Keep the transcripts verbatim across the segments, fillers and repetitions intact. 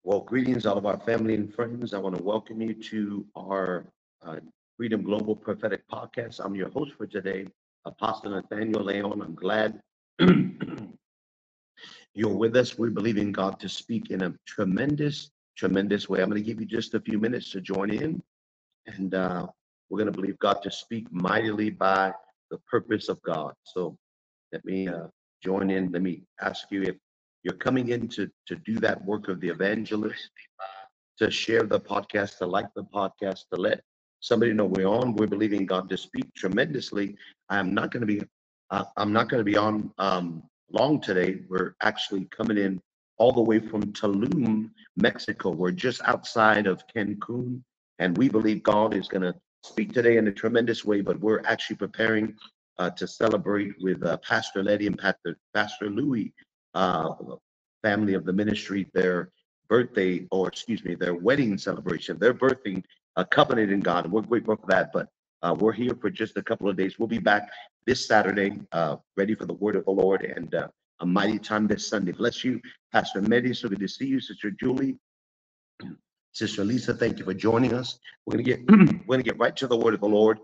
Well, greetings, all of our family and friends. I want to welcome you to our uh, Freedom Global Prophetic Podcast. I'm your host for today, Apostle Nathaniel Leon. I'm glad you're with us. We believe in God to speak in a tremendous, tremendous way. I'm going to give you just a few minutes to join in, and uh, we're going to believe God to speak mightily by the purpose of God. So let me uh, join in. Let me ask you if you're coming in to, to do that work of the evangelist, to share the podcast, to like the podcast, to let somebody know we're on. We're believing God to speak tremendously. I'm not going to be, uh, I'm not going to be on um, long today. We're actually coming in all the way from Tulum, Mexico. We're just outside of Cancun, and we believe God is going to speak today in a tremendous way. But we're actually preparing uh, to celebrate with uh, Pastor Letty and Pastor, Pastor Louis, uh, family of the ministry there birthday, or excuse me, their wedding celebration. They're birthing a covenant in God. And we're grateful for that. But uh, we're here for just a couple of days. We'll be back this Saturday, uh, ready for the word of the Lord, and uh, a mighty time this Sunday. Bless you, Pastor Medi. So good to see you, Sister Julie. Sister Lisa, thank you for joining us. We're gonna get we're gonna get right to the word of the Lord.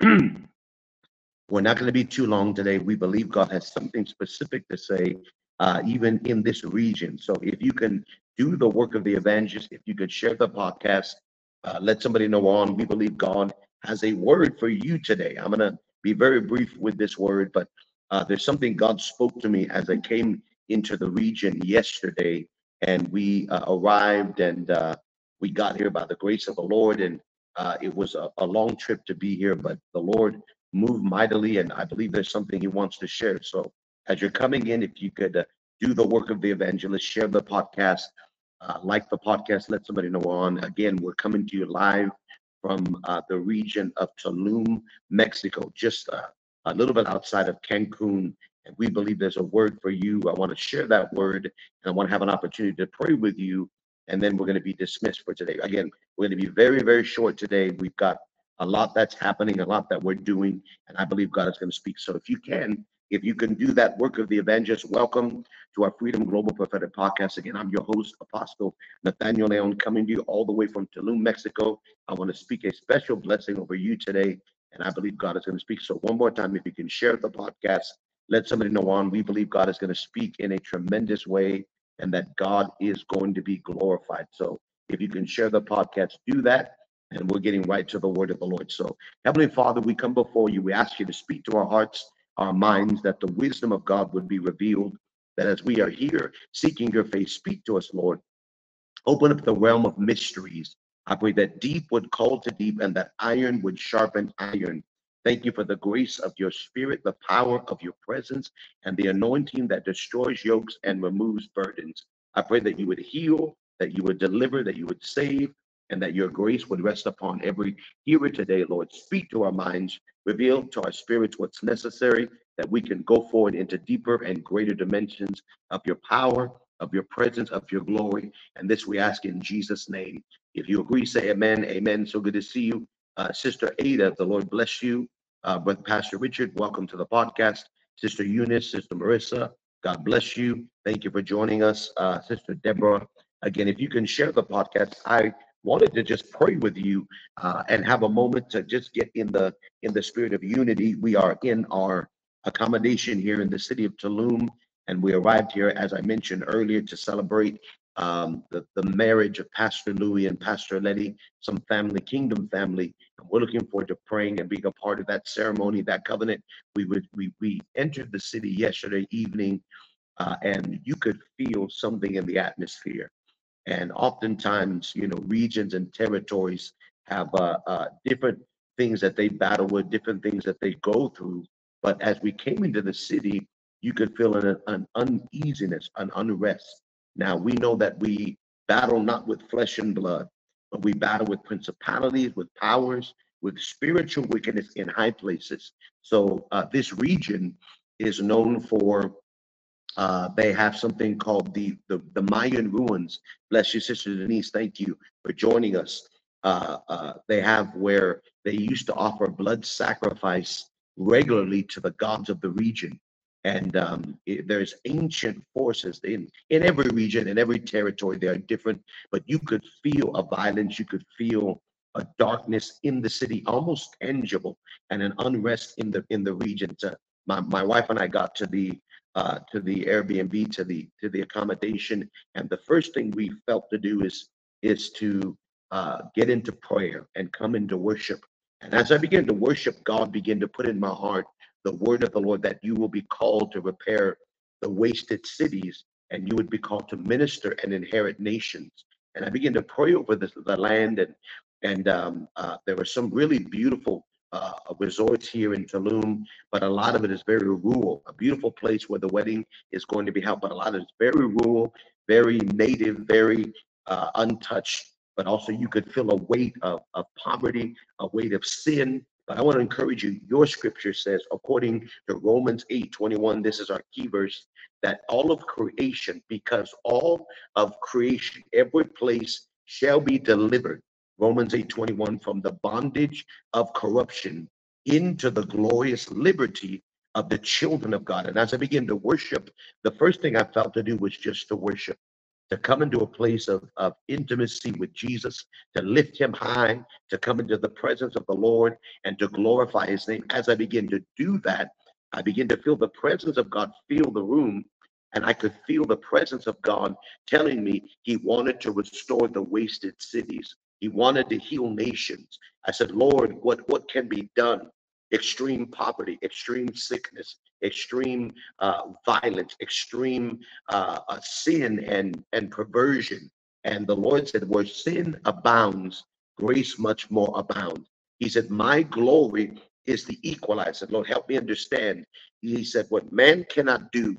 We're not going to be too long today. We believe God has something specific to say, uh, even in this region. So if you can do the work of the evangelist, if you could share the podcast, uh, let somebody know on. We believe God has a word for you today. I'm going to be very brief with this word, but uh, there's something God spoke to me as I came into the region yesterday, and we uh, arrived and uh, we got here by the grace of the Lord. And uh, it was a, a long trip to be here, but the Lord move mightily, and I believe there's something he wants to share. So as you're coming in, if you could uh, do the work of the evangelist, share the podcast, uh, like the podcast, let somebody know on. Again, we're coming to you live from uh, the region of Tulum, Mexico, just uh, a little bit outside of Cancun. And we believe there's a word for you. I want to share that word, and I want to have an opportunity to pray with you. And then we're going to be dismissed for today. Again, we're going to be very, very short today. We've got a lot that's happening, a lot that we're doing, and I believe God is going to speak. So if you can, if you can do that work of the evangelist, welcome to our Freedom Global Prophetic Podcast. Again, I'm your host, Apostle Nathaniel Leon, coming to you all the way from Tulum, Mexico. I want to speak a special blessing over you today, and I believe God is going to speak. So one more time, if you can share the podcast, let somebody know on. We believe God is going to speak in a tremendous way, and that God is going to be glorified. So if you can share the podcast, do that. And we're getting right to the word of the Lord. So, Heavenly Father, we come before you. We ask you to speak to our hearts, our minds, that the wisdom of God would be revealed. That as we are here seeking your face, speak to us, Lord. Open up the realm of mysteries. I pray that deep would call to deep, and that iron would sharpen iron. Thank you for the grace of your spirit, the power of your presence, and the anointing that destroys yokes and removes burdens. I pray that you would heal, that you would deliver, that you would save, and that your grace would rest upon every hearer today, Lord. Speak to our minds, reveal to our spirits what's necessary, that we can go forward into deeper and greater dimensions of your power, of your presence, of your glory. And this we ask in Jesus' name. If you agree, say amen. Amen. So good to see you. Uh, Sister Ada, the Lord bless you. Uh, Brother Pastor Richard, welcome to the podcast. Sister Eunice, Sister Marissa, God bless you. Thank you for joining us. Uh, Sister Deborah, again, if you can share the podcast, I wanted to just pray with you uh, and have a moment to just get in the in the spirit of unity. We are in our accommodation here in the city of Tulum, and we arrived here, as I mentioned earlier, to celebrate um, the, the marriage of Pastor Louis and Pastor Letty, some family, kingdom family. And we're looking forward to praying and being a part of that ceremony, that covenant. We would we we entered the city yesterday evening, uh, and you could feel something in the atmosphere. And oftentimes, you know, regions and territories have uh, uh, different things that they battle with, different things that they go through. But as we came into the city, you could feel an, an uneasiness, an unrest. Now, we know that we battle not with flesh and blood, but we battle with principalities, with powers, with spiritual wickedness in high places. So uh, this region is known for uh, they have something called the, the the Mayan ruins. Bless you, Sister Denise. Thank you for joining us. Uh, uh, they have where they used to offer blood sacrifice regularly to the gods of the region. And um, it- there's ancient forces in in every region, in every territory. They are different, but you could feel a violence, you could feel a darkness in the city, almost tangible, and an unrest in the in the region. So my, my wife and I got to the uh, to the Airbnb, to the to the accommodation, and the first thing we felt to do is is to uh, get into prayer and come into worship. And as I began to worship, God began to put in my heart the word of the Lord, that you will be called to repair the wasted cities, and you would be called to minister and inherit nations. And I began to pray over the, the land, and and um, uh, there were some really beautiful uh, resorts here in Tulum, but a lot of it is very rural. A beautiful place where the wedding is going to be held, but a lot of it's very rural, very native, very uh, untouched. But also, you could feel a weight of, of poverty, a weight of sin. But I want to encourage you. Your scripture says, according to Romans eight twenty-one, this is our key verse, that all of creation, because all of creation, every place shall be delivered. Romans eight twenty-one, from the bondage of corruption into the glorious liberty of the children of God. And as I began to worship, the first thing I felt to do was just to worship, to come into a place of, of intimacy with Jesus, to lift him high, to come into the presence of the Lord and to glorify his name. As I begin to do that, I begin to feel the presence of God fill the room. And I could feel the presence of God telling me he wanted to restore the wasted cities. He wanted to heal nations. I said, Lord, what, what can be done? Extreme poverty, extreme sickness, extreme uh, violence, extreme uh, uh, sin and, and perversion. And the Lord said, where sin abounds, grace much more abounds. He said, my glory is the equalizer. Lord, help me understand. He said, what man cannot do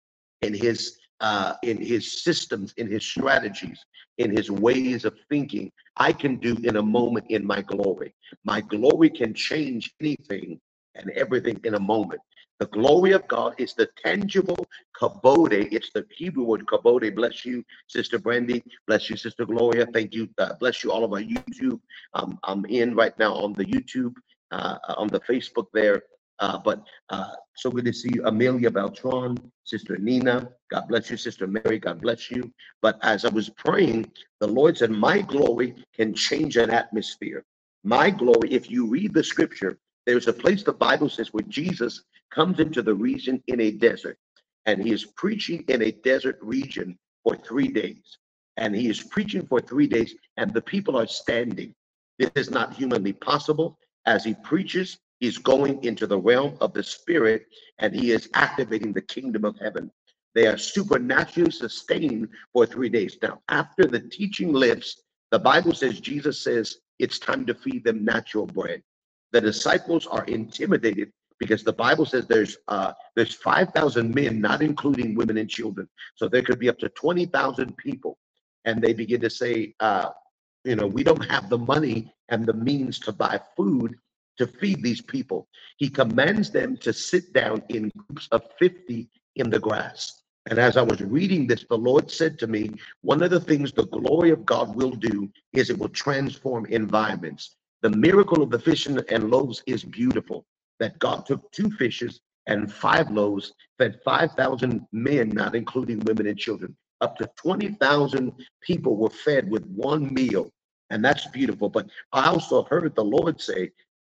in his uh, in his systems, in his strategies, in his ways of thinking, I can do in a moment in my glory. My glory can change anything and everything in a moment. The glory of God is the tangible kabode. It's the Hebrew word kabode. Bless you, Sister Brandy. Bless you, Sister Gloria. Thank you. Uh, bless you, all of our YouTube. Um, I'm in right now on the YouTube, uh, on the Facebook there. Uh, but uh, so good to see you, Amelia Beltran, Sister Nina. God bless you, Sister Mary. God bless you. But as I was praying, the Lord said, my glory can change an atmosphere. My glory, if you read the scripture, there's a place the Bible says where Jesus comes into the region in a desert, and he is preaching in a desert region for three days. And he is preaching for three days, and the people are standing. This is not humanly possible. As he preaches, he's going into the realm of the spirit, and he is activating the kingdom of heaven. They are supernaturally sustained for three days. Now, after the teaching lifts, the Bible says, Jesus says, it's time to feed them natural bread. The disciples are intimidated because the Bible says there's uh, there's five thousand men, not including women and children. So there could be up to twenty thousand people. And they begin to say, uh, you know, we don't have the money and the means to buy food to feed these people. He commands them to sit down in groups of fifty in the grass. And as I was reading this, the Lord said to me, one of the things the glory of God will do is it will transform environments. The miracle of the fish and loaves is beautiful, that God took two fishes and five loaves, fed five thousand men, not including women and children. Up to twenty thousand people were fed with one meal. And that's beautiful. But I also heard the Lord say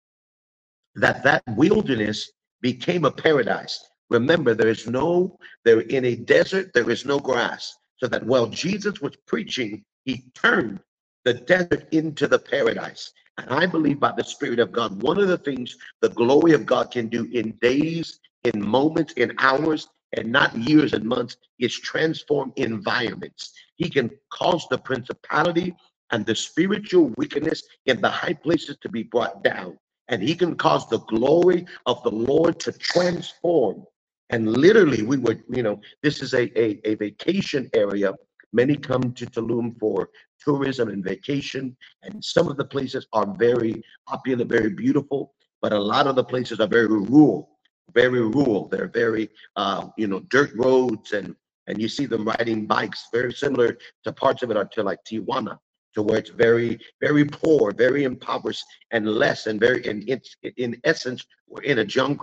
that that wilderness became a paradise. Remember, there is no, there in a desert, there is no grass. So that while Jesus was preaching, he turned the desert into the paradise. And I believe by the Spirit of God, one of the things the glory of God can do in days, in moments, in hours, and not years and months, is transform environments. He can cause the principality and the spiritual wickedness in the high places to be brought down. And he can cause the glory of the Lord to transform. And literally, we would, you know, this is a, a, a vacation area. Many come to Tulum for tourism and vacation. And some of the places are very opulent, very beautiful. But a lot of the places are very rural, very rural. They're very, uh, you know, dirt roads. And, and you see them riding bikes, very similar to parts of it are to like Tijuana, to where it's very, very poor, very impoverished, and less, and very, in, in, in essence, we're in a jungle.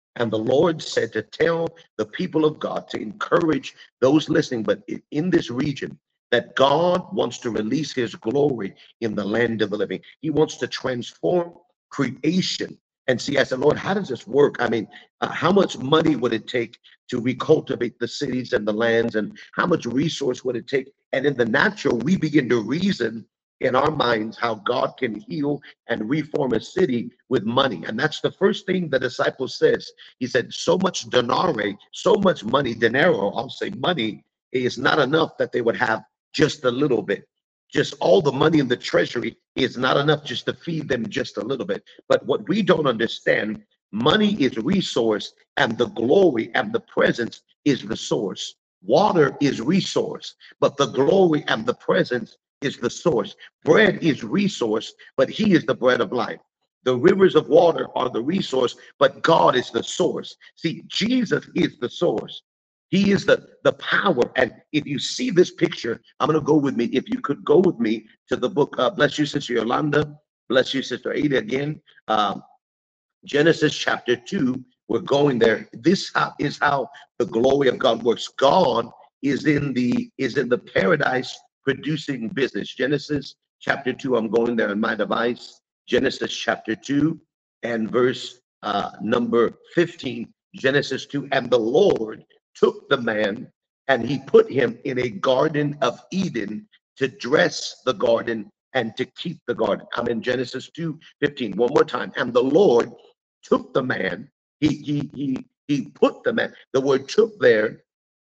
And the Lord said to tell the people of God, to encourage those listening, but in this region, that God wants to release his glory in the land of the living. He wants to transform creation. And see, I said, Lord, how does this work? I mean, uh, how much money would it take to recultivate the cities and the lands? And how much resource would it take? And in the natural, we begin to reason in our minds how God can heal and reform a city with money. And that's the first thing the disciple says. He said, so much denare, so much money, denaro, I'll say money, is not enough that they would have just a little bit. Just all the money in the treasury is not enough just to feed them just a little bit. But what we don't understand, money is resource, and the glory and the presence is the source. Water is resource, but the glory and the presence is the source. Bread is resource, but he is the bread of life. The rivers of water are the resource, but God is the source. See, Jesus is the source. He is the, the power. And if you see this picture, I'm going to go with me. If you could go with me to the book, uh, bless you, Sister Yolanda. Bless you, Sister Ada again. Um, Genesis chapter two, we're going there. This is how the glory of God works. God is in the is in the paradise producing business. Genesis chapter two, I'm going there in my device. Genesis chapter two and verse uh, number fifteen. Genesis two, and the Lord took the man and he put him in a garden of Eden to dress the garden and to keep the garden. I'm in Genesis two fifteen. One more time. And the Lord took the man. He he he he put the man. The word took there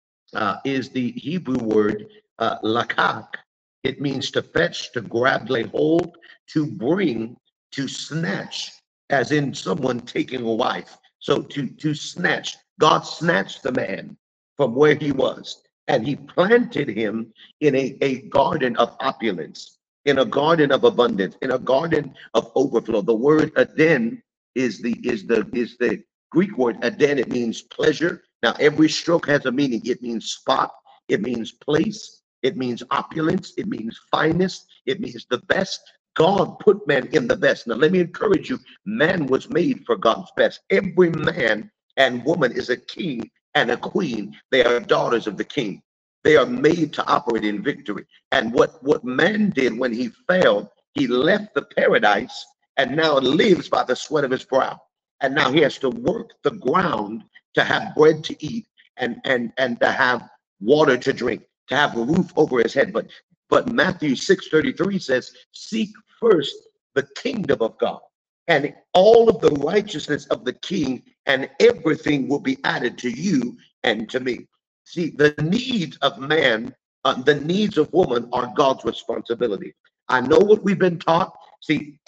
uh, is the Hebrew word uh, lakak. It means to fetch, to grab, lay hold, to bring, to snatch, as in someone taking a wife. So to to snatch. God snatched the man from where he was, and he planted him in a, a garden of opulence, in a garden of abundance, in a garden of overflow. The word Eden is the is the is the Greek word Eden. It means pleasure. Now every stroke has a meaning. It means spot, it means place, it means opulence, it means finest, it means the best. God put man in the best. Now let me encourage you, man was made for God's best. Every man and woman is a king and a queen. They are daughters of the king. They are made to operate in victory. And what, what man did when he fell, he left the paradise and now lives by the sweat of his brow. And now he has to work the ground to have bread to eat and, and, and to have water to drink, to have a roof over his head. But, but Matthew six thirty-three says, seek first the kingdom of God and all of the righteousness of the king, and everything will be added to you and to me. See, the needs of man, uh, the needs of woman are God's responsibility. I know what we've been taught. See,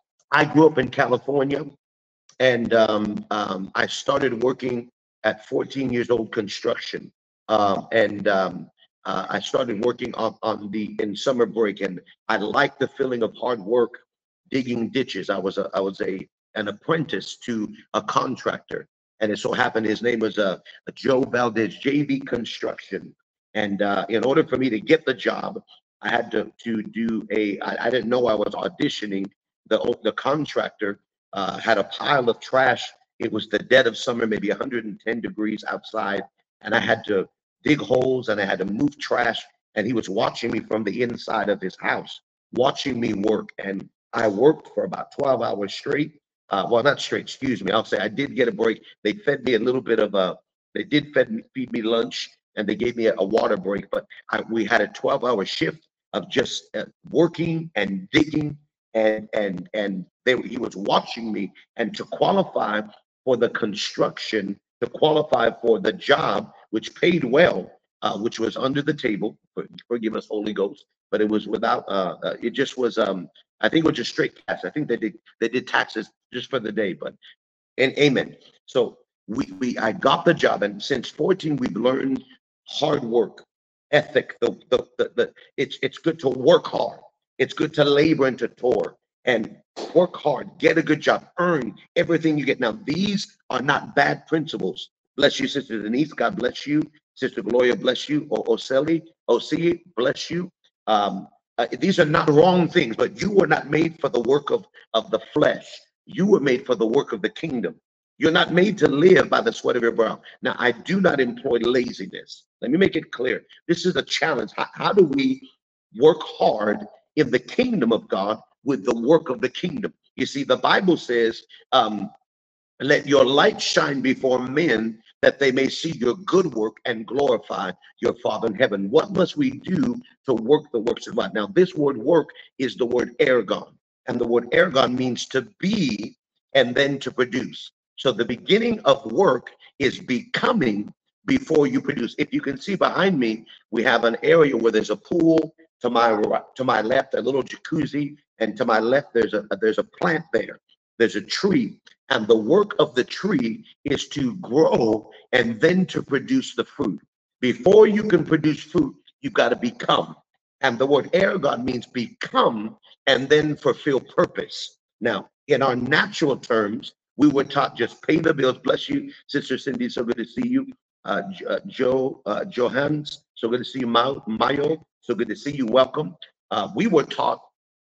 I grew up in California, and um, um, I started working at fourteen years old construction. Um, and um, uh, I started working on, on the in summer break, and I liked the feeling of hard work digging ditches. I was a I was a an apprentice to a contractor, and it so happened his name was uh, Joe Valdez, J V Construction. And uh, in order for me to get the job, I had to to do a. I, I didn't know I was auditioning. The the contractor uh, had a pile of trash. It was the dead of summer, maybe one hundred ten degrees outside, and I had to dig holes and I had to move trash. And he was watching me from the inside of his house, watching me work. And I worked for about twelve hours straight. Uh, well, not straight, excuse me. I'll say I did get a break. They fed me a little bit of a, they did fed me, feed me lunch, and they gave me a, a water break. But I, we had a twelve hour shift of just uh, working and digging, and and and they, he was watching me. And to qualify for the construction, to qualify for the job, which paid well, uh, which was under the table, forgive us, Holy Ghost, but it was without, uh, uh, it just was, um, I think it was just straight cash. I think they did they did taxes just for the day, but and amen. So we we I got the job, and since fourteen we've learned hard work, ethic. The the the, the it's it's good to work hard. It's good to labor and to toil and work hard, get a good job, earn everything you get. Now these are not bad principles. Bless you, Sister Denise. God bless you, Sister Gloria. Bless you, or Oseli, Osi. Bless you. Um, Uh, these are not wrong things, but you were not made for the work of, of the flesh. You were made for the work of the kingdom. You're not made to live by the sweat of your brow. Now, I do not employ laziness. Let me make it clear. This is a challenge. How, how do we work hard in the kingdom of God with the work of the kingdom? You see, the Bible says, um, let your light shine before men that they may see your good work and glorify your Father in heaven. What must we do to work the works of God? Now, this word work is the word ergon. And the word ergon means to be and then to produce. So the beginning of work is becoming before you produce. If you can see behind me, we have an area where there's a pool. To my right, to my left, a little jacuzzi, and to my left, there's a there's a plant there. There's a tree, and the work of the tree is to grow and then to produce the fruit. Before you can produce fruit, you've got to become. And the word ergon means become and then fulfill purpose. Now, in our natural terms, we were taught just pay the bills. Bless you, Sister Cindy. So good to see you. Uh, uh, Joe, uh, Johans. So good to see you, Mayo. So good to see you. Welcome. Uh, we were taught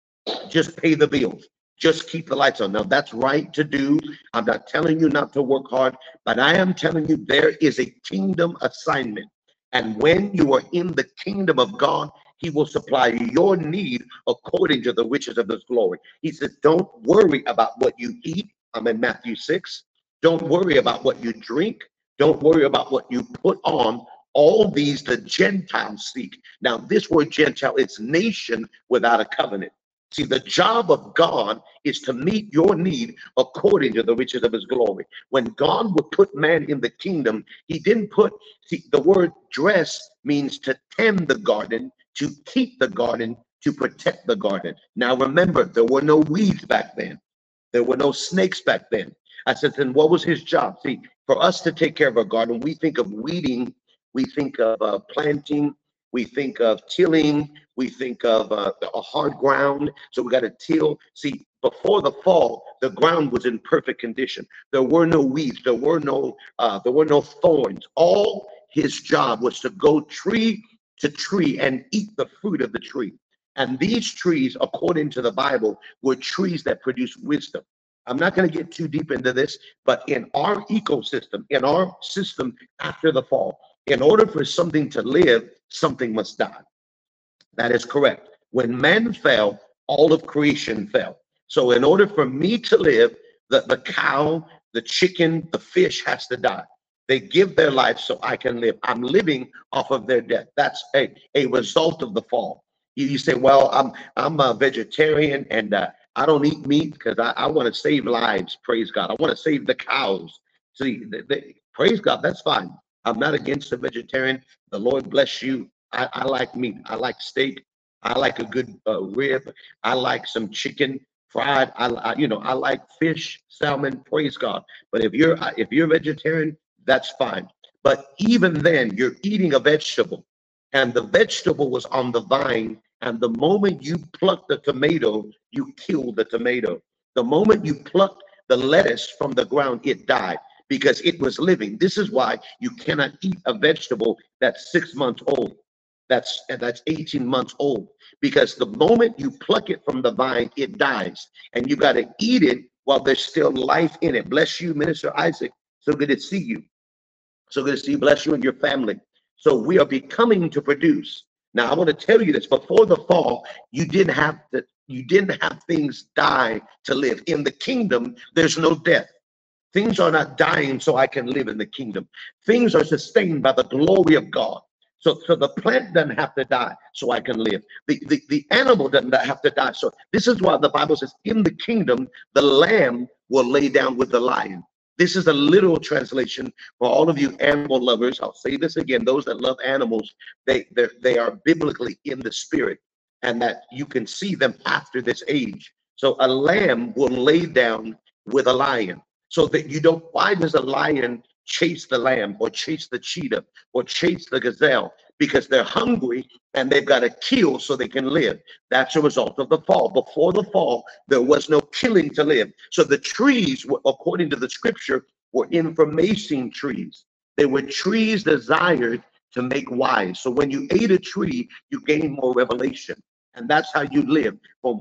just pay the bills. Just keep the lights on. Now, that's right to do. I'm not telling you not to work hard, but I am telling you there is a kingdom assignment. And when you are in the kingdom of God, he will supply your need according to the riches of his glory. He said, don't worry about what you eat. I'm in Matthew six. Don't worry about what you drink. Don't worry about what you put on. All these the Gentiles seek. Now, this word Gentile is nation without a covenant. See, the job of God is to meet your need according to the riches of his glory. When God would put man in the kingdom, he didn't put, see, the word dress means to tend the garden, to keep the garden, to protect the garden. Now, remember, there were no weeds back then. There were no snakes back then. I said, then what was his job? See, for us to take care of our garden, we think of weeding. We think of uh, planting, we think of tilling, we think of uh, a hard ground. So we got to till. See, before the fall, the ground was in perfect condition. There were no weeds. There were no uh, there were no thorns. All his job was to go tree to tree and eat the fruit of the tree. And these trees, according to the Bible, were trees that produce wisdom. I'm not going to get too deep into this, but in our ecosystem, in our system after the fall, in order for something to live, something must die. That is correct. When man fell, all of creation fell. So in order for me to live, the, the cow, the chicken, the fish has to die. They give their life so I can live. I'm living off of their death. That's a, a result of the fall. You, you say, well, I'm I'm a vegetarian and uh, I don't eat meat because I, I want to save lives. Praise God. I want to save the cows. See, they, they, praise God. That's fine. I'm not against the vegetarian. The Lord bless you. I, I like meat. I like steak. I like a good uh, rib. I like some chicken fried. I, I, you know, I like fish, salmon. Praise God. But if you're if you're vegetarian, that's fine. But even then, you're eating a vegetable, and the vegetable was on the vine. And the moment you pluck the tomato, you kill the tomato. The moment you plucked the lettuce from the ground, it died, because it was living. This is why you cannot eat a vegetable that's six months old. That's that's eighteen months old, because the moment you pluck it from the vine, it dies, and you got to eat it while there's still life in it. Bless you, Minister Isaac. So good to see you. So good to see you. Bless you and your family. So we are becoming to produce. Now I want to tell you this: before the fall, you didn't have to. You didn't have things die to live. In the kingdom, there's no death. Things are not dying so I can live in the kingdom. Things are sustained by the glory of God. So, so the plant doesn't have to die so I can live. The, the, the animal doesn't have to die. So this is why the Bible says in the kingdom, the lamb will lay down with the lion. This is a literal translation for all of you animal lovers. I'll say this again. Those that love animals, they, they are biblically in the spirit, and that you can see them after this age. So a lamb will lay down with a lion. So that you don't, why does a lion chase the lamb or chase the cheetah or chase the gazelle? Because they're hungry and they've got to kill so they can live. That's a result of the fall. Before the fall, there was no killing to live. So the trees, according to the scripture, were information trees. They were trees desired to make wise. So when you ate a tree, you gained more revelation. And that's how you live from one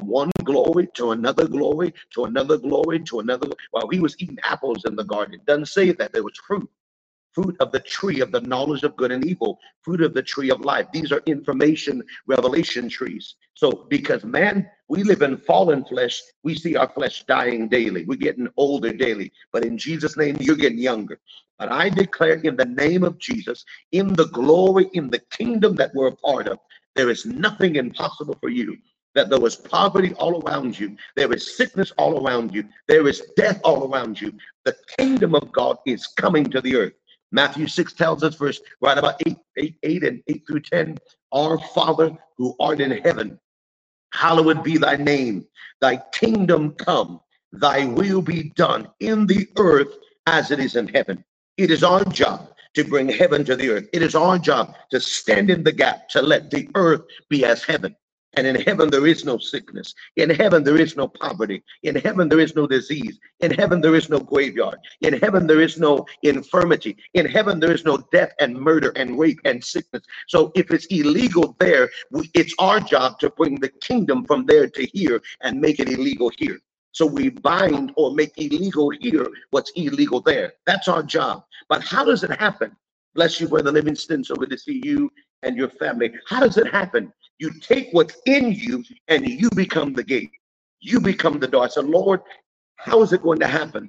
glory to another glory, to another glory, to another. While he was eating apples in the garden, it doesn't say that there was fruit. Fruit of the tree of the knowledge of good and evil, fruit of the tree of life. These are information revelation trees. So because man, we live in fallen flesh, we see our flesh dying daily. We're getting older daily. But in Jesus' name, you're getting younger. But I declare in the name of Jesus, in the glory, in the kingdom that we're a part of, there is nothing impossible for you. That there was poverty all around you, there is sickness all around you, there is death all around you. The kingdom of God is coming to the earth. Matthew six tells us, verse right about eight, eight, eight and eight through ten, our Father who art in heaven, hallowed be thy name, thy kingdom come, thy will be done in the earth as it is in heaven. It is our job to bring heaven to the earth. It is our job to stand in the gap, to let the earth be as heaven. And in heaven, there is no sickness. In heaven, there is no poverty. In heaven, there is no disease. In heaven, there is no graveyard. In heaven, there is no infirmity. In heaven, there is no death and murder and rape and sickness. So if it's illegal there, we, it's our job to bring the kingdom from there to here and make it illegal here. So we bind or make illegal here what's illegal there. That's our job. But how does it happen? Bless you, Brother Livingston. So good to see you and your family. How does it happen? You take what's in you and you become the gate. You become the door. I said, Lord, how is it going to happen?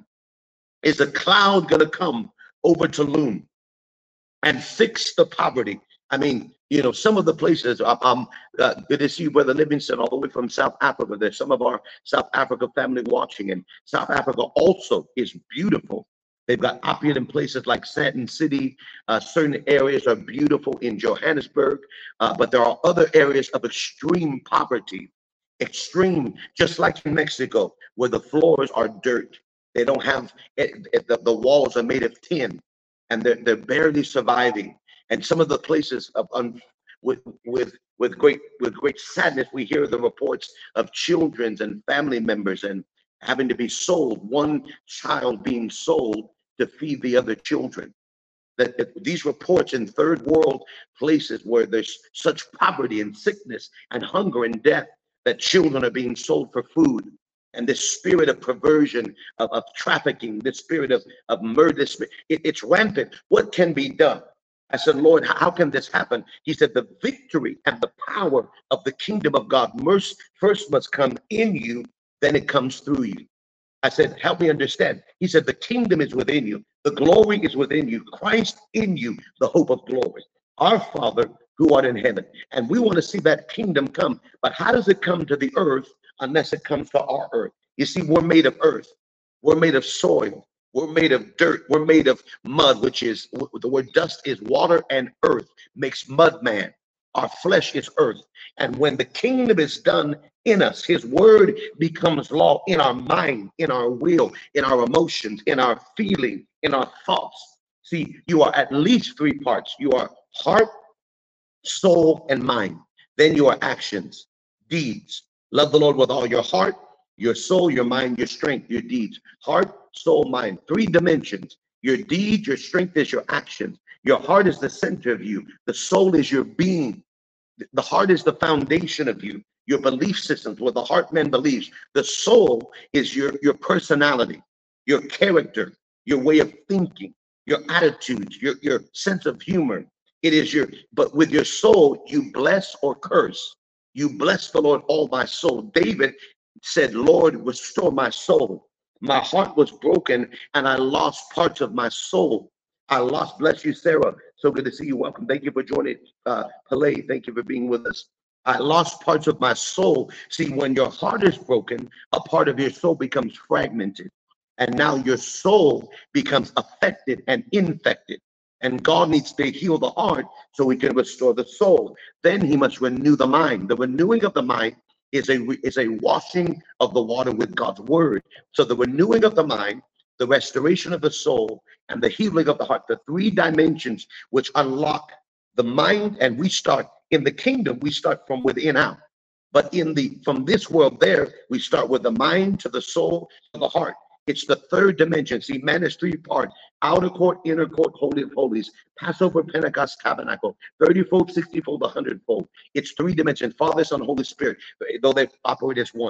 Is a cloud going to come over Tulum and fix the poverty? I mean, you know, some of the places, um, uh, good to see you, Brother Livingston, all the way from South Africa. There's some of our South Africa family watching, and South Africa also is beautiful. They've got opulent places like Sandton City. Uh, certain areas are beautiful in Johannesburg, uh, but there are other areas of extreme poverty, extreme, just like in Mexico, where the floors are dirt. They don't have, it, it, the, the walls are made of tin, and they're, they're barely surviving. And some of the places of, um, with, with, with, great, with great sadness, we hear the reports of children and family members and having to be sold, one child being sold to feed the other children. That, that these reports in third world places where there's such poverty and sickness and hunger and death, that children are being sold for food. And this spirit of perversion, of, of trafficking, this spirit of, of murder, this, it, it's rampant. What can be done? I said, Lord, how can this happen? He said, the victory and the power of the kingdom of God first must come in you, then it comes through you. I said, help me understand. He said, the kingdom is within you. The glory is within you. Christ in you, the hope of glory. Our Father who art in heaven. And we want to see that kingdom come. But how does it come to the earth unless it comes to our earth? You see, we're made of earth. We're made of soil. We're made of dirt. We're made of mud, which is, the word dust is water, and earth makes mud man. Our flesh is earth. And when the kingdom is done in us, his word becomes law in our mind, in our will, in our emotions, in our feeling, in our thoughts. See, you are at least three parts. You are heart, soul, and mind. Then you are actions, deeds. Love the Lord with all your heart, your soul, your mind, your strength, your deeds. Heart, soul, mind. Three dimensions. Your deed, your strength is your actions. Your heart is the center of you. The soul is your being. The heart is the foundation of you, your belief systems, what the heart man believes. The soul is your, your personality, your character, your way of thinking, your attitudes, your, your sense of humor. It is your, but with your soul, you bless or curse. You bless the Lord, all my soul. David said, Lord, restore my soul. My heart was broken and I lost parts of my soul. I lost, bless you, Sarah. So good to see you. Welcome. Thank you for joining. Uh, Pele, thank you for being with us. I lost parts of my soul. See, when your heart is broken, a part of your soul becomes fragmented. And now your soul becomes affected and infected. And God needs to heal the heart so he can restore the soul. Then he must renew the mind. The renewing of the mind is a, is a washing of the water with God's word. So the renewing of the mind, the restoration of the soul, and the healing of the heart, the three dimensions which unlock the mind. And we start in the kingdom, we start from within out. But in the from this world there, we start with the mind to the soul to the heart. It's the third dimension. See, man is three parts: outer court, inner court, holy of holies, Passover, Pentecost, tabernacle, thirty-fold, sixty-fold, a hundred-fold. It's three dimensions: Father, Son, Holy Spirit, though they operate as one.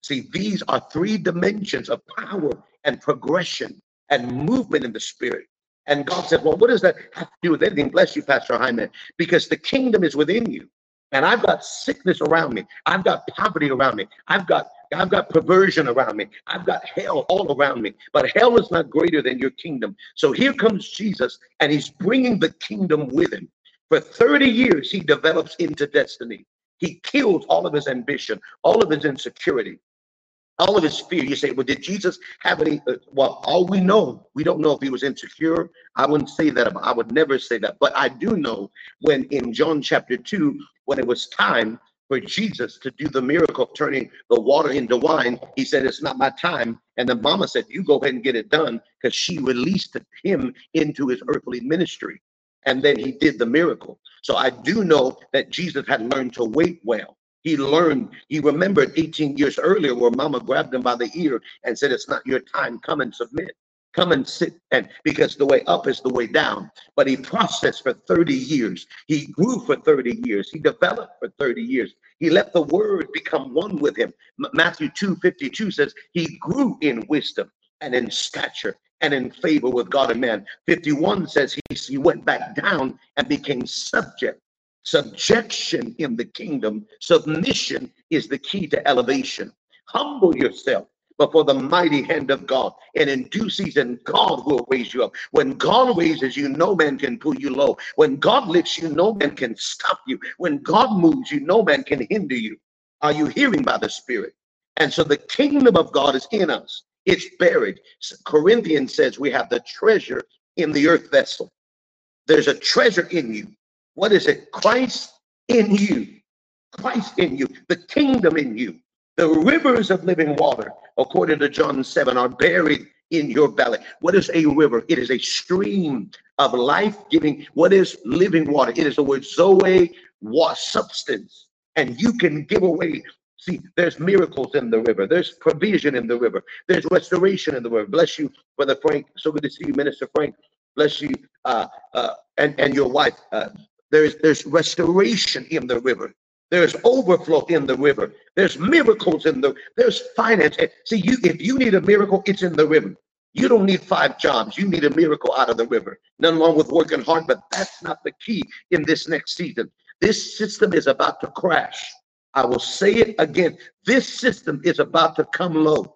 See, these are three dimensions of power and progression and movement in the spirit. And God said, well, what does that have to do with anything? Bless you, Pastor Hyman, because the kingdom is within you. And I've got sickness around me. I've got poverty around me. I've got I've got perversion around me. I've got hell all around me. But hell is not greater than your kingdom. So here comes Jesus, and he's bringing the kingdom with him. For thirty years, he develops into destiny. He kills all of his ambition, all of his insecurity, all of his fear. You say, well, did Jesus have any? Uh, well, all we know, we don't know if he was insecure. I wouldn't say that. I would never say that. But I do know when in John chapter two, when it was time for Jesus to do the miracle of turning the water into wine, he said, it's not my time. And the mama said, you go ahead and get it done, because she released him into his earthly ministry. And then he did the miracle. So I do know that Jesus had learned to wait well. He learned, he remembered eighteen years earlier where mama grabbed him by the ear and said, it's not your time, come and submit. Come and sit, and because the way up is the way down. But he processed for thirty years. He grew for thirty years. He developed for thirty years. He let the word become one with him. Matthew two fifty-two says he grew in wisdom and in stature and in favor with God and man. fifty-one says he, he went back down and became subject. Subjection in the kingdom, submission is the key to elevation. Humble yourself before the mighty hand of God, and in due season God will raise you up. When God raises you, no man can pull you low. When God lifts you, no man can stop you. When God moves you, no man can hinder you. Are you hearing by the Spirit? And so the kingdom of God is in us. It's buried. Corinthians says we have the treasure in the earth vessel. There's a treasure in you. What is it? Christ in you. Christ in you. The kingdom in you. The rivers of living water, according to John seven, are buried in your belly. What is a river? It is a stream of life-giving. What is living water? It is the word zoe, substance. And you can give away. See, there's miracles in the river. There's provision in the river. There's restoration in the river. Bless you, Brother Frank. So good to see you, Minister Frank. Bless you, uh, uh, and, and your wife. Uh, there's, there's restoration in the river. There's overflow in the river. There's miracles in the, there's finance. See, you, if you need a miracle, it's in the river. You don't need five jobs. You need a miracle out of the river. Nothing wrong with working hard, but that's not the key in this next season. This system is about to crash. I will say it again. This system is about to come low.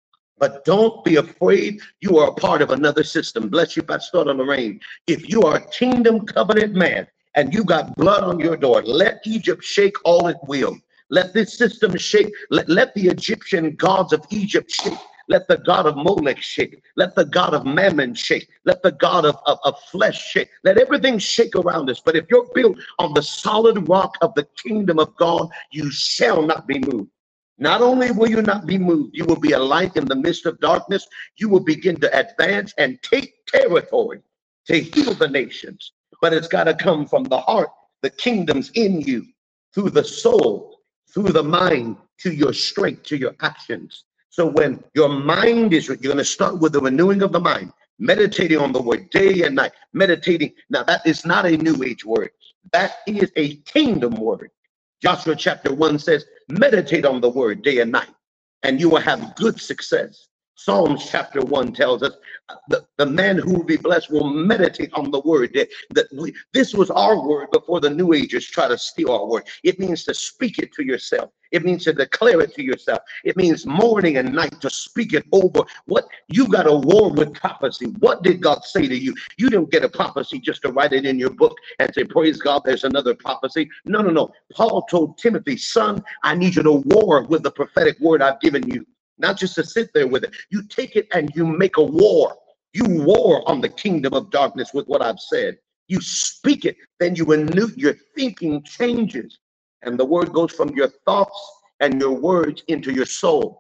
But don't be afraid. You are a part of another system. Bless you, Pastor Lorraine. If you are a kingdom covenant man, and you got blood on your door, let Egypt shake all it will. Let this system shake. Let, let the Egyptian gods of Egypt shake. Let the god of Molech shake. Let the god of Mammon shake. Let the god of, of, of flesh shake. Let everything shake around us. But if you're built on the solid rock of the kingdom of God, you shall not be moved. Not only will you not be moved, you will be a light in the midst of darkness. You will begin to advance and take territory to heal the nations. But it's got to come from the heart. The kingdom's in you, through the soul, through the mind, to your strength, to your actions. So when your mind is, you're going to start with the renewing of the mind, meditating on the word day and night, meditating. Now that is not a new age word. That is a kingdom word. Joshua chapter one says, meditate on the word day and night, and you will have good success. Psalms chapter one tells us the, the man who will be blessed will meditate on the word. That, that we, this was our word before the New Agers try to steal our word. It means to speak it to yourself. It means to declare it to yourself. It means morning and night to speak it over. What you got a war with prophecy. What did God say to you? You don't get a prophecy just to write it in your book and say, praise God, there's another prophecy. No, no, no. Paul told Timothy, son, I need you to war with the prophetic word I've given you. Not just to sit there with it. You take it and you make a war. You war on the kingdom of darkness with what I've said. You speak it, then you renew, your thinking changes. And the word goes from your thoughts and your words into your soul.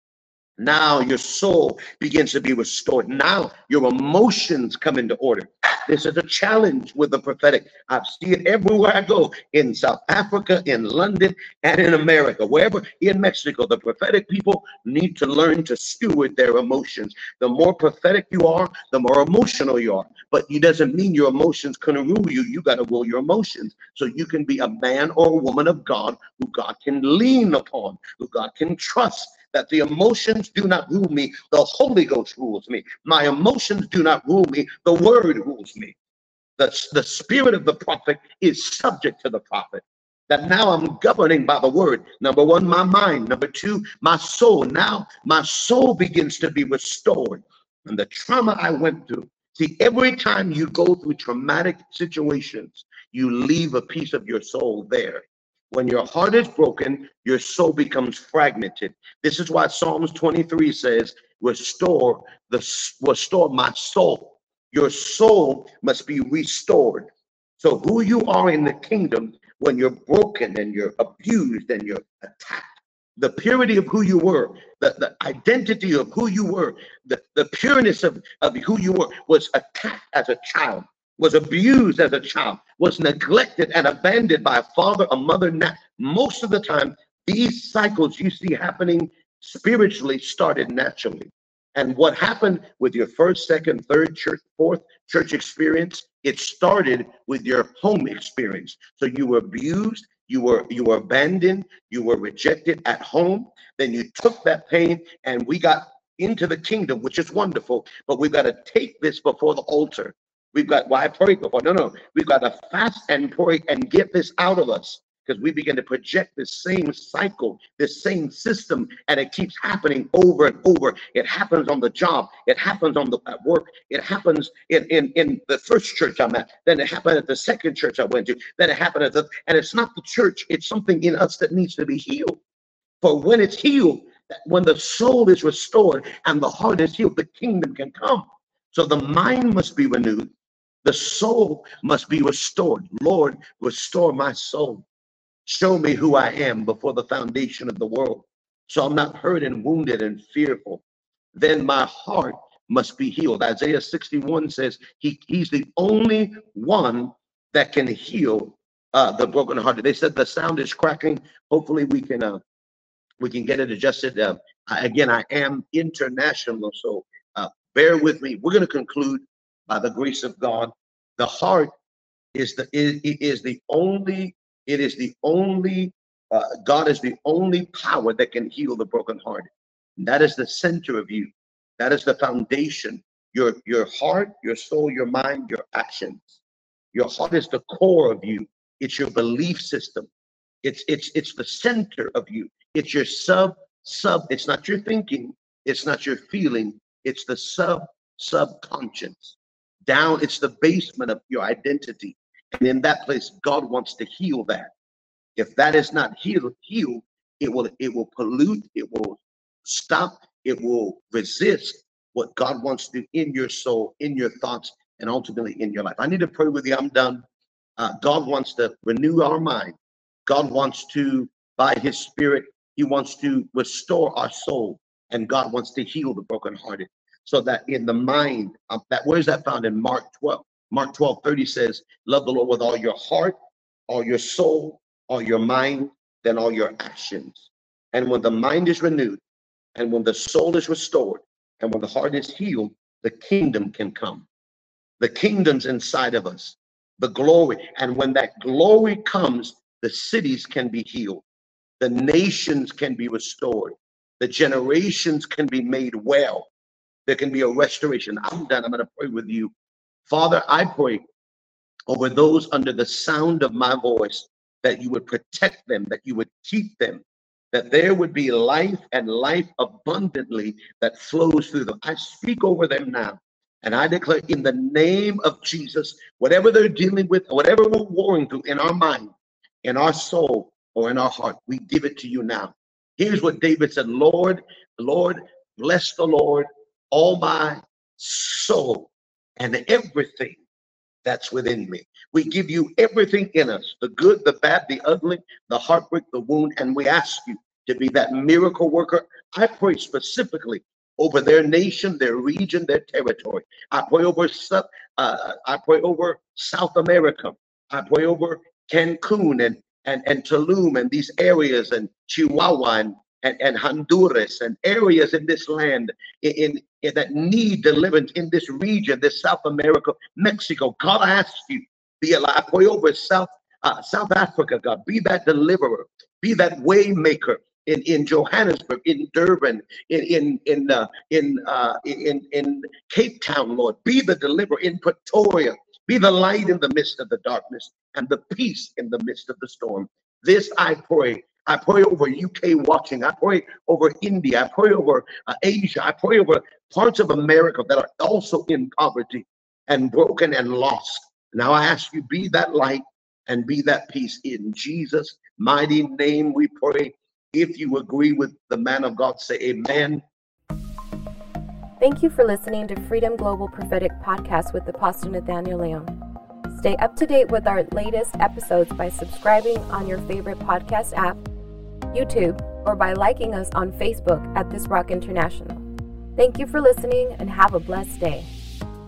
Now your soul begins to be restored. Now your emotions come into order. This is a challenge with the prophetic. I see it everywhere I go, in South Africa, in London, and in America, wherever, in Mexico. The prophetic people need to learn to steward their emotions. The more prophetic you are, the more emotional you are. But it doesn't mean your emotions can rule you. You got to rule your emotions so you can be a man or a woman of God who God can lean upon, who God can trust. that the emotions do not rule me. The Holy Ghost rules me. My emotions do not rule me. The word rules me. The, the spirit of the prophet is subject to the prophet. That now I'm governing by the word. Number one, my mind. Number two, my soul. Now my soul begins to be restored. And the trauma I went through. See, every time you go through traumatic situations, you leave a piece of your soul there. When your heart is broken, your soul becomes fragmented. This is why Psalms twenty-three says, restore the restore my soul. Your soul must be restored. So who you are in the kingdom, when you're broken and you're abused and you're attacked, the purity of who you were, the, the identity of who you were, the, the pureness of, of who you were was attacked as a child, was abused as a child, was neglected and abandoned by a father, a mother. Now, most of the time, these cycles you see happening spiritually started naturally. And what happened with your first, second, third, church, fourth church experience, it started with your home experience. So you were abused, you were you were abandoned, you were rejected at home. Then you took that pain, and we got into the kingdom, which is wonderful. But we've got to take this before the altar. We've got, well, I prayed before. No, no, we've got to fast and pray and get this out of us, because we begin to project this same cycle, this same system, and it keeps happening over and over. It happens on the job. It happens on the at work. It happens in, in, in the first church I'm at. Then it happened at the second church I went to. Then it happened at the, and it's not the church. It's something in us that needs to be healed. For when it's healed, when the soul is restored and the heart is healed, the kingdom can come. So the mind must be renewed. The soul must be restored. Lord, restore my soul. Show me who I am before the foundation of the world, so I'm not hurt and wounded and fearful. Then my heart must be healed. Isaiah sixty-one says he, he's the only one that can heal uh, the brokenhearted. They said the sound is cracking. Hopefully we can uh, we can get it adjusted. Uh, again, I am international, so uh, bear with me. We're going to conclude by the grace of God. The heart is the is, is the only. It is the only, uh, God is the only power that can heal the brokenhearted. That is the center of you. That is the foundation. Your, your heart, your soul, your mind, your actions. Your heart is the core of you. It's your belief system. It's, it's, it's the center of you. It's your sub, sub. It's not your thinking. It's not your feeling. It's the sub, subconscious. Down, it's the basement of your identity. And in that place, God wants to heal that. If that is not healed, healed, it will it will pollute, it will stop, it will resist what God wants to do in your soul, in your thoughts, and ultimately in your life. I need to pray with you. I'm done. Uh, God wants to renew our mind. God wants to, by his spirit, he wants to restore our soul. And God wants to heal the brokenhearted. So that in the mind, uh, that where is that found? In Mark twelve. Mark twelve thirty says, love the Lord with all your heart, all your soul, all your mind, then all your actions. And when the mind is renewed, and when the soul is restored, and when the heart is healed, the kingdom can come. The kingdom's inside of us, the glory. And when that glory comes, the cities can be healed. The nations can be restored. The generations can be made well. There can be a restoration. I'm done. I'm going to pray with you. Father, I pray over those under the sound of my voice, that you would protect them, that you would keep them, that there would be life and life abundantly that flows through them. I speak over them now, and I declare in the name of Jesus, whatever they're dealing with, whatever we're warring through in our mind, in our soul, or in our heart, we give it to you now. Here's what David said, Lord, Lord, bless the Lord, all my soul, and everything that's within me. We give you everything in us, the good, the bad, the ugly, the heartbreak, the wound, and we ask you to be that miracle worker. I pray specifically over their nation, their region, their territory. I pray over uh, I pray over South America. I pray over Cancun and and and Tulum and these areas, and Chihuahua and And, and Honduras and areas in this land in, in that need deliverance in this region, this South America, Mexico. God, I ask you, be alive. I pray over South uh, South Africa, God, be that deliverer, be that way maker, in, in Johannesburg, in Durban, in in in uh, in, uh, in in Cape Town, Lord. Be the deliverer in Pretoria. Be the light in the midst of the darkness and the peace in the midst of the storm. This I pray. I pray over U K watching. I pray over India. I pray over uh, Asia. I pray over parts of America that are also in poverty and broken and lost. Now I ask you, be that light and be that peace. In Jesus' mighty name we pray. If you agree with the man of God, say amen. Thank you for listening to Freedom Global Prophetic Podcast with Apostle Nathaniel Leon. Stay up to date with our latest episodes by subscribing on your favorite podcast app, YouTube, or by liking us on Facebook at This Rock International. Thank you for listening and have a blessed day.